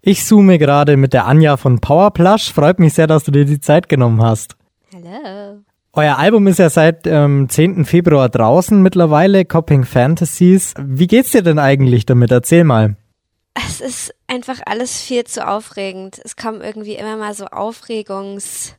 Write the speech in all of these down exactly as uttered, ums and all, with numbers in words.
Ich zoome gerade mit der Anja von Powerplush. Freut mich sehr, dass du dir die Zeit genommen hast. Hallo. Euer Album ist ja seit ähm, zehnten Februar draußen mittlerweile, Coping Fantasies. Wie geht's dir denn eigentlich damit? Erzähl mal. Es ist einfach alles viel zu aufregend. Es kommen irgendwie immer mal so Aufregungsschwalle,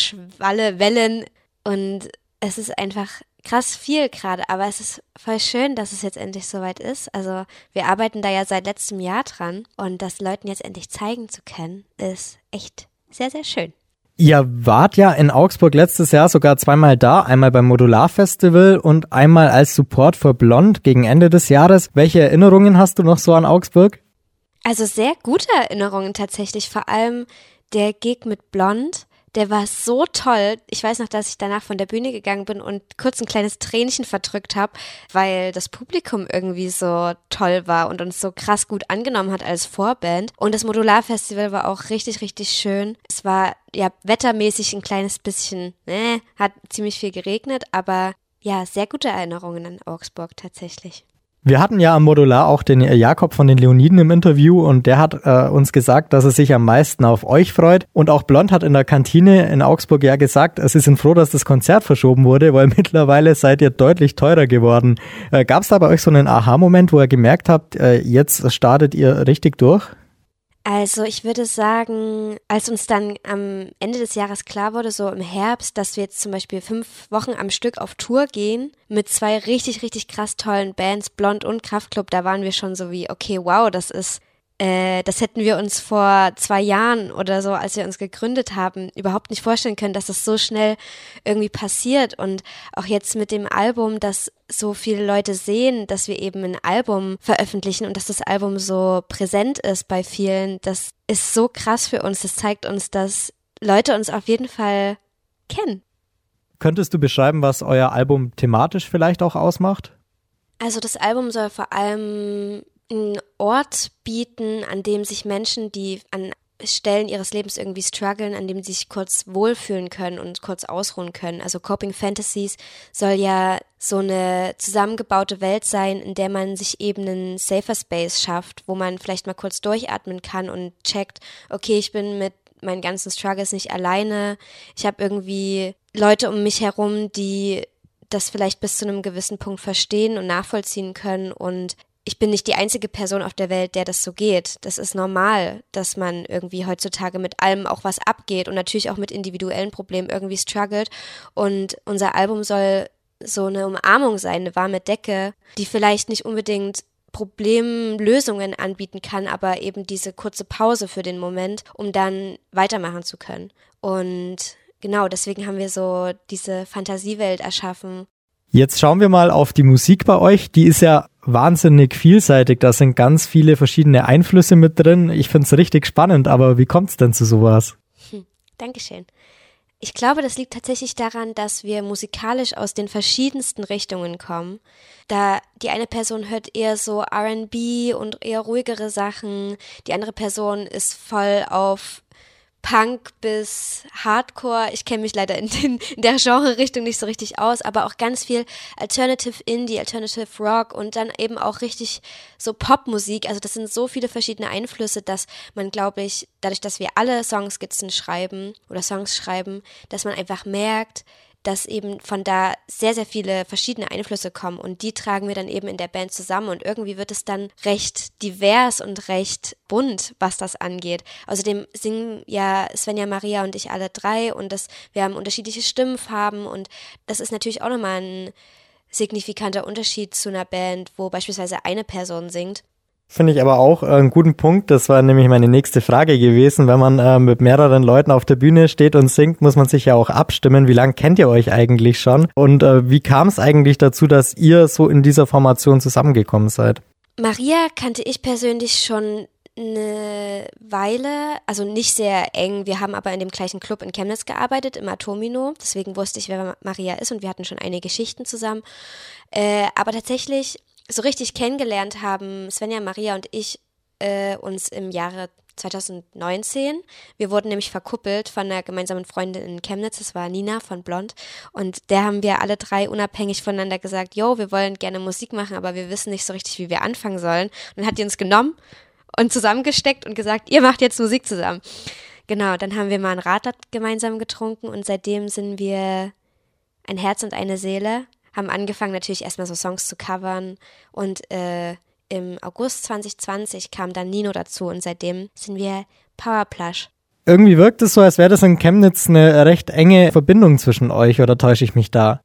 äh, Wellen und es ist einfach krass viel gerade, aber es ist voll schön, dass es jetzt endlich soweit ist. Also wir arbeiten da ja seit letztem Jahr dran und das Leuten jetzt endlich zeigen zu können, ist echt sehr, sehr schön. Ihr wart ja in Augsburg letztes Jahr sogar zweimal da, einmal beim Modular Festival und einmal als Support für Blond gegen Ende des Jahres. Welche Erinnerungen hast du noch so an Augsburg? Also sehr gute Erinnerungen tatsächlich, vor allem der Gig mit Blond, der war so toll. Ich weiß noch, dass ich danach von der Bühne gegangen bin und kurz ein kleines Tränchen verdrückt habe, weil das Publikum irgendwie so toll war und uns so krass gut angenommen hat als Vorband. Und das Modular-Festival war auch richtig, richtig schön. Es war ja wettermäßig ein kleines bisschen, äh, hat ziemlich viel geregnet, aber ja, sehr gute Erinnerungen an Augsburg tatsächlich. Wir hatten ja am Modular auch den Jakob von den Leoniden im Interview und der hat äh, uns gesagt, dass er sich am meisten auf euch freut. Und auch Blond hat in der Kantine in Augsburg ja gesagt, sie sind froh, dass das Konzert verschoben wurde, weil mittlerweile seid ihr deutlich teurer geworden. Äh, Gab es da bei euch so einen Aha-Moment, wo ihr gemerkt habt, äh, jetzt startet ihr richtig durch? Also ich würde sagen, als uns dann am Ende des Jahres klar wurde, so im Herbst, dass wir jetzt zum Beispiel fünf Wochen am Stück auf Tour gehen mit zwei richtig, richtig krass tollen Bands, Blond und Kraftklub, da waren wir schon so wie, okay, wow, das ist, äh, das hätten wir uns vor zwei Jahren oder so, als wir uns gegründet haben, überhaupt nicht vorstellen können, dass das so schnell irgendwie passiert. Und auch jetzt mit dem Album, dass so viele Leute sehen, dass wir eben ein Album veröffentlichen und dass das Album so präsent ist bei vielen, das ist so krass für uns. Das zeigt uns, dass Leute uns auf jeden Fall kennen. Könntest du beschreiben, was euer Album thematisch vielleicht auch ausmacht? Also das Album soll vor allem einen Ort bieten, an dem sich Menschen, die an Stellen ihres Lebens irgendwie strugglen, an dem sie sich kurz wohlfühlen können und kurz ausruhen können. Also Coping Fantasies soll ja so eine zusammengebaute Welt sein, in der man sich eben einen safer Space schafft, wo man vielleicht mal kurz durchatmen kann und checkt, okay, ich bin mit meinen ganzen Struggles nicht alleine. Ich habe irgendwie Leute um mich herum, die das vielleicht bis zu einem gewissen Punkt verstehen und nachvollziehen können und ich bin nicht die einzige Person auf der Welt, der das so geht. Das ist normal, dass man irgendwie heutzutage mit allem auch was abgeht und natürlich auch mit individuellen Problemen irgendwie struggelt. Und unser Album soll so eine Umarmung sein, eine warme Decke, die vielleicht nicht unbedingt Problemlösungen anbieten kann, aber eben diese kurze Pause für den Moment, um dann weitermachen zu können. Und genau, deswegen haben wir so diese Fantasiewelt erschaffen. Jetzt schauen wir mal auf die Musik bei euch. Die ist ja wahnsinnig vielseitig. Da sind ganz viele verschiedene Einflüsse mit drin. Ich finde es richtig spannend, aber wie kommt es denn zu sowas? Hm, Dankeschön. Ich glaube, das liegt tatsächlich daran, dass wir musikalisch aus den verschiedensten Richtungen kommen. Da die eine Person hört eher so R and B und eher ruhigere Sachen. Die andere Person ist voll auf Punk bis Hardcore. Ich kenne mich leider in, den, in der Genre-Richtung nicht so richtig aus, aber auch ganz viel Alternative Indie, Alternative Rock und dann eben auch richtig so Popmusik. Also das sind so viele verschiedene Einflüsse, dass man, glaube ich, dadurch, dass wir alle Songskizzen schreiben oder Songs schreiben, dass man einfach merkt, dass eben von da sehr, sehr viele verschiedene Einflüsse kommen und die tragen wir dann eben in der Band zusammen und irgendwie wird es dann recht divers und recht bunt, was das angeht. Außerdem singen ja Svenja, Maria und ich alle drei und das, wir haben unterschiedliche Stimmenfarben und das ist natürlich auch nochmal ein signifikanter Unterschied zu einer Band, wo beispielsweise eine Person singt. Finde ich aber auch einen guten Punkt. Das war nämlich meine nächste Frage gewesen. Wenn man äh, mit mehreren Leuten auf der Bühne steht und singt, muss man sich ja auch abstimmen. Wie lange kennt ihr euch eigentlich schon? Und äh, wie kam es eigentlich dazu, dass ihr so in dieser Formation zusammengekommen seid? Maria kannte ich persönlich schon eine Weile, also nicht sehr eng. Wir haben aber in dem gleichen Club in Chemnitz gearbeitet, im Atomino. Deswegen wusste ich, wer Maria ist und wir hatten schon einige Geschichten zusammen. Äh, aber tatsächlich so richtig kennengelernt haben Svenja, Maria und ich äh, uns im Jahre zwanzig neunzehn. Wir wurden nämlich verkuppelt von einer gemeinsamen Freundin in Chemnitz, das war Nina von Blond. Und der haben wir alle drei unabhängig voneinander gesagt, jo, wir wollen gerne Musik machen, aber wir wissen nicht so richtig, wie wir anfangen sollen. Und dann hat die uns genommen und zusammengesteckt und gesagt, ihr macht jetzt Musik zusammen. Genau, dann haben wir mal ein Radler gemeinsam getrunken und seitdem sind wir ein Herz und eine Seele, haben angefangen natürlich erstmal so Songs zu covern und äh, im August zwanzig zwanzig kam dann Nino dazu und seitdem sind wir Powerplush. Irgendwie wirkt es so, als wäre das in Chemnitz eine recht enge Verbindung zwischen euch, oder täusche ich mich da?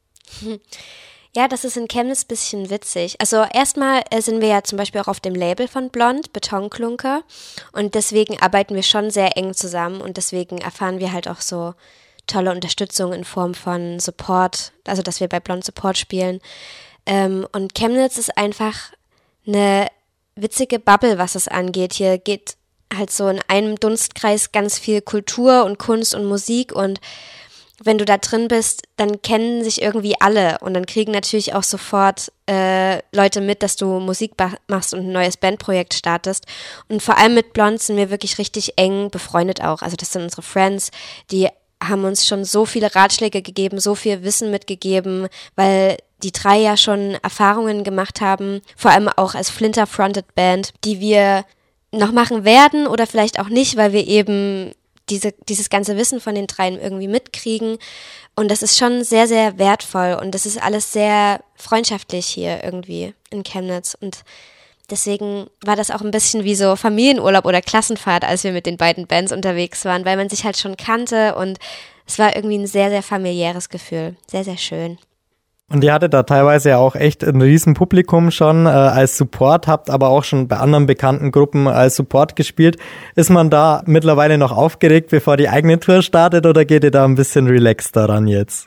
Ja, das ist in Chemnitz ein bisschen witzig. Also erstmal sind wir ja zum Beispiel auch auf dem Label von Blond, Betonklunker, und deswegen arbeiten wir schon sehr eng zusammen und deswegen erfahren wir halt auch so tolle Unterstützung in Form von Support, also dass wir bei Blond Support spielen. Ähm, und Chemnitz ist einfach eine witzige Bubble, was es angeht. Hier geht halt so in einem Dunstkreis ganz viel Kultur und Kunst und Musik und wenn du da drin bist, dann kennen sich irgendwie alle und dann kriegen natürlich auch sofort äh, Leute mit, dass du Musik ba- machst und ein neues Bandprojekt startest. Und vor allem mit Blond sind wir wirklich richtig eng befreundet auch. Also das sind unsere Friends, die haben uns schon so viele Ratschläge gegeben, so viel Wissen mitgegeben, weil die drei ja schon Erfahrungen gemacht haben, vor allem auch als Flinter-Fronted Band, die wir noch machen werden oder vielleicht auch nicht, weil wir eben diese, dieses ganze Wissen von den dreien irgendwie mitkriegen. Und das ist schon sehr, sehr wertvoll und das ist alles sehr freundschaftlich hier irgendwie in Chemnitz. Und deswegen war das auch ein bisschen wie so Familienurlaub oder Klassenfahrt, als wir mit den beiden Bands unterwegs waren, weil man sich halt schon kannte und es war irgendwie ein sehr, sehr familiäres Gefühl. Sehr, sehr schön. Und ihr hattet da teilweise ja auch echt ein riesen Publikum schon äh, als Support, habt aber auch schon bei anderen bekannten Gruppen als Support gespielt. Ist man da mittlerweile noch aufgeregt, bevor die eigene Tour startet, oder geht ihr da ein bisschen relaxed daran jetzt?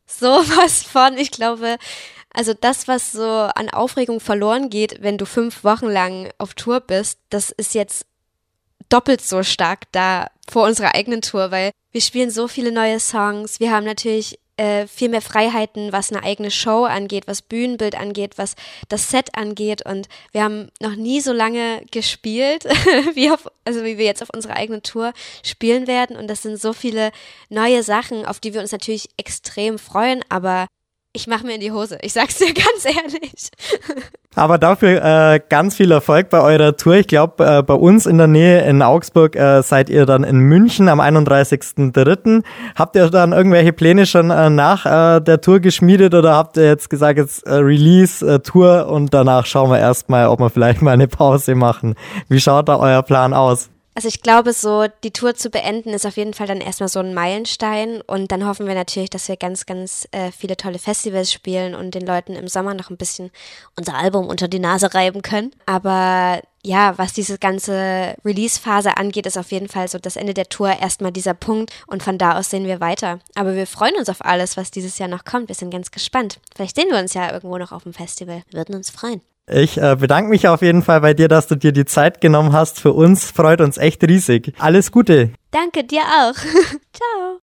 Sowas von, ich glaube, also das, was so an Aufregung verloren geht, wenn du fünf Wochen lang auf Tour bist, das ist jetzt doppelt so stark da vor unserer eigenen Tour, weil wir spielen so viele neue Songs. Wir haben natürlich äh, viel mehr Freiheiten, was eine eigene Show angeht, was Bühnenbild angeht, was das Set angeht. Und wir haben noch nie so lange gespielt, wie auf, also wie wir jetzt auf unserer eigenen Tour spielen werden. Und das sind so viele neue Sachen, auf die wir uns natürlich extrem freuen, aber ich mache mir in die Hose, ich sag's dir ganz ehrlich. Aber dafür äh, ganz viel Erfolg bei eurer Tour. Ich glaube, äh, bei uns in der Nähe in Augsburg äh, seid ihr dann in München am einunddreißigsten dritten Habt ihr dann irgendwelche Pläne schon äh, nach äh, der Tour geschmiedet oder habt ihr jetzt gesagt, jetzt äh, Release, äh, Tour und danach schauen wir erstmal, ob wir vielleicht mal eine Pause machen? Wie schaut da euer Plan aus? Also ich glaube, so die Tour zu beenden ist auf jeden Fall dann erstmal so ein Meilenstein und dann hoffen wir natürlich, dass wir ganz, ganz äh, viele tolle Festivals spielen und den Leuten im Sommer noch ein bisschen unser Album unter die Nase reiben können. Aber ja, was diese ganze Release-Phase angeht, ist auf jeden Fall so das Ende der Tour erstmal dieser Punkt und von da aus sehen wir weiter. Aber wir freuen uns auf alles, was dieses Jahr noch kommt. Wir sind ganz gespannt. Vielleicht sehen wir uns ja irgendwo noch auf dem Festival. Wir würden uns freuen. Ich äh, bedanke mich auf jeden Fall bei dir, dass du dir die Zeit genommen hast. Für uns freut uns echt riesig. Alles Gute. Danke dir auch. Ciao.